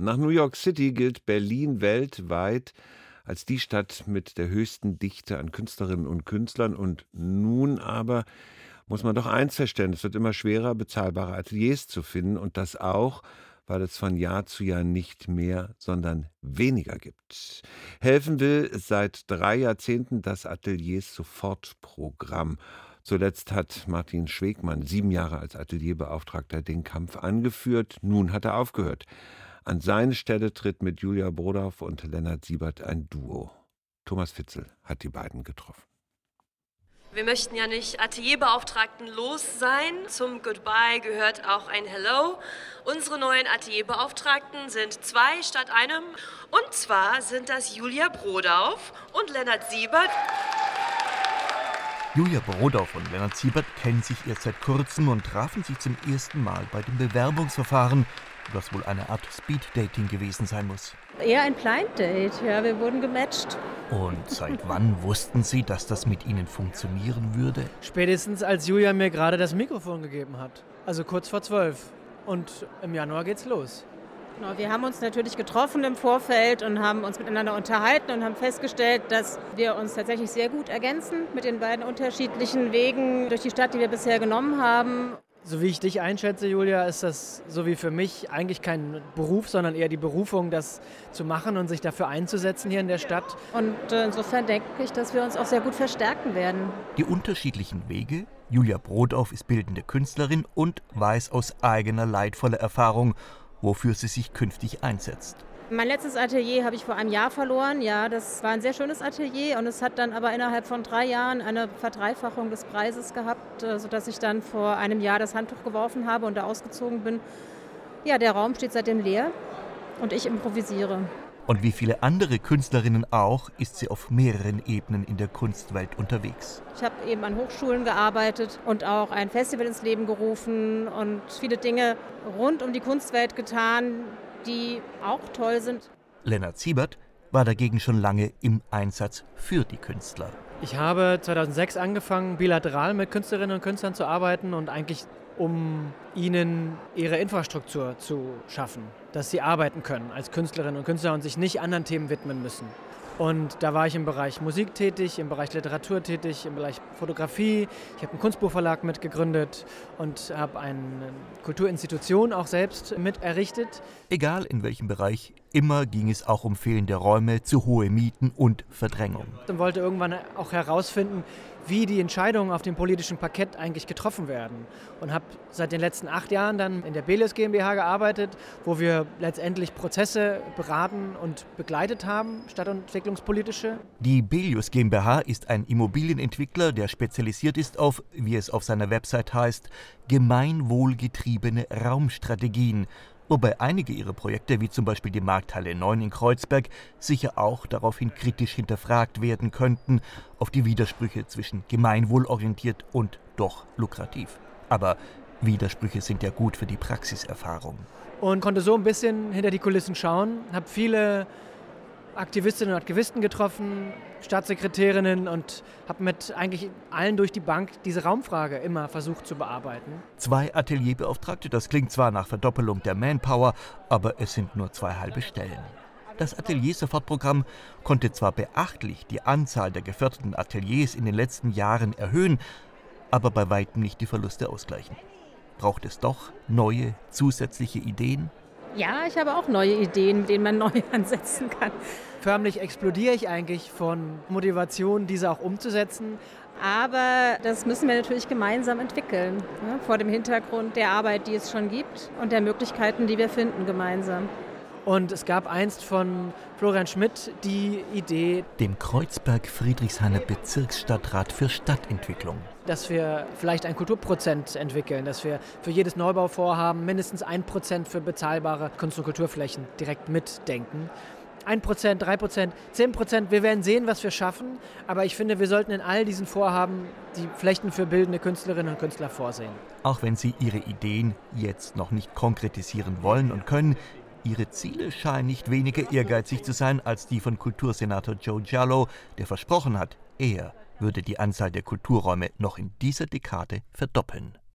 Nach New York City gilt Berlin weltweit als die Stadt mit der höchsten Dichte an Künstlerinnen und Künstlern. Und nun aber muss man doch eins feststellen: Es wird immer schwerer, bezahlbare Ateliers zu finden. Und das auch, weil es von Jahr zu Jahr nicht mehr, sondern weniger gibt. Helfen will seit 3 Jahrzehnten das Ateliers-Sofort-Programm. Zuletzt hat Martin Schwegmann 7 Jahre als Atelierbeauftragter den Kampf angeführt. Nun hat er aufgehört. An seine Stelle tritt mit Julia Brodorf und Lennart Siebert ein Duo. Thomas Fitzel hat die beiden getroffen. Wir möchten ja nicht Atelierbeauftragten los sein. Zum Goodbye gehört auch ein Hello. Unsere neuen Atelierbeauftragten sind 2 statt einem. Und zwar sind das Julia Brodorf und Lennart Siebert. Julia Brodorf und Lennart Siebert kennen sich erst seit kurzem und trafen sich zum ersten Mal bei dem Bewerbungsverfahren, das wohl eine Art Speed-Dating gewesen sein muss. Eher ein Blind Date, ja, wir wurden gematcht. Und seit wann wussten Sie, dass das mit Ihnen funktionieren würde? Spätestens als Julia mir gerade das Mikrofon gegeben hat. Also kurz vor 12. Und im Januar geht's los. Genau, wir haben uns natürlich getroffen im Vorfeld und haben uns miteinander unterhalten und haben festgestellt, dass wir uns tatsächlich sehr gut ergänzen mit den beiden unterschiedlichen Wegen durch die Stadt, die wir bisher genommen haben. So wie ich dich einschätze, Julia, ist das so wie für mich eigentlich kein Beruf, sondern eher die Berufung, das zu machen und sich dafür einzusetzen hier in der Stadt. Und insofern denke ich, dass wir uns auch sehr gut verstärken werden. Die unterschiedlichen Wege? Julia Brodorf ist bildende Künstlerin und weiß aus eigener leidvoller Erfahrung, wofür sie sich künftig einsetzt. Mein letztes Atelier habe ich vor einem Jahr verloren. Ja, das war ein sehr schönes Atelier und es hat dann aber innerhalb von 3 Jahren eine Verdreifachung des Preises gehabt, sodass ich dann vor einem Jahr das Handtuch geworfen habe und da ausgezogen bin. Ja, der Raum steht seitdem leer und ich improvisiere. Und wie viele andere Künstlerinnen auch, ist sie auf mehreren Ebenen in der Kunstwelt unterwegs. Ich habe eben an Hochschulen gearbeitet und auch ein Festival ins Leben gerufen und viele Dinge rund um die Kunstwelt getan, die auch toll sind. Lennart Siebert war dagegen schon lange im Einsatz für die Künstler. Ich habe 2006 angefangen, bilateral mit Künstlerinnen und Künstlern zu arbeiten und eigentlich um ihnen ihre Infrastruktur zu schaffen, dass sie arbeiten können als Künstlerinnen und Künstler und sich nicht anderen Themen widmen müssen. Und da war ich im Bereich Musik tätig, im Bereich Literatur tätig, im Bereich Fotografie. Ich habe einen Kunstbuchverlag mitgegründet und habe eine Kulturinstitution auch selbst mit errichtet. Egal in welchem Bereich, immer ging es auch um fehlende Räume, zu hohe Mieten und Verdrängung. Und wollte irgendwann auch herausfinden, wie die Entscheidungen auf dem politischen Parkett eigentlich getroffen werden. Und habe seit den letzten 8 Jahren dann in der Belius GmbH gearbeitet, wo wir letztendlich Prozesse beraten und begleitet haben, stadtentwicklungspolitische. Die Belius GmbH ist ein Immobilienentwickler, der spezialisiert ist auf, wie es auf seiner Website heißt, gemeinwohlgetriebene Raumstrategien. Wobei einige ihrer Projekte, wie zum Beispiel die Markthalle 9 in Kreuzberg, sicher auch daraufhin kritisch hinterfragt werden könnten, auf die Widersprüche zwischen gemeinwohlorientiert und doch lukrativ. Aber Widersprüche sind ja gut für die Praxiserfahrung. Und konnte so ein bisschen hinter die Kulissen schauen, habe viele Aktivistinnen und Aktivisten getroffen, Staatssekretärinnen und habe mit eigentlich allen durch die Bank diese Raumfrage immer versucht zu bearbeiten. 2 Atelierbeauftragte, das klingt zwar nach Verdoppelung der Manpower, aber es sind nur 2 halbe Stellen. Das Atelier-Sofort-Programm konnte zwar beachtlich die Anzahl der geförderten Ateliers in den letzten Jahren erhöhen, aber bei weitem nicht die Verluste ausgleichen. Braucht es doch neue, zusätzliche Ideen? Ja, ich habe auch neue Ideen, mit denen man neu ansetzen kann. Förmlich explodiere ich eigentlich von Motivation, diese auch umzusetzen. Aber das müssen wir natürlich gemeinsam entwickeln, ne, vor dem Hintergrund der Arbeit, die es schon gibt und der Möglichkeiten, die wir finden gemeinsam. Und es gab einst von Florian Schmidt die Idee, dem Kreuzberg-Friedrichshainer Bezirksstadtrat für Stadtentwicklung, dass wir vielleicht ein Kulturprozent entwickeln, dass wir für jedes Neubauvorhaben mindestens 1% für bezahlbare Kunst- und Kulturflächen direkt mitdenken. 1%, 3%, 10%, wir werden sehen, was wir schaffen, aber ich finde, wir sollten in all diesen Vorhaben die Flächen für bildende Künstlerinnen und Künstler vorsehen. Auch wenn Sie Ihre Ideen jetzt noch nicht konkretisieren wollen und können, Ihre Ziele scheinen nicht weniger ehrgeizig zu sein als die von Kultursenator Joe Giallo, der versprochen hat, er würde die Anzahl der Kulturräume noch in dieser Dekade verdoppeln.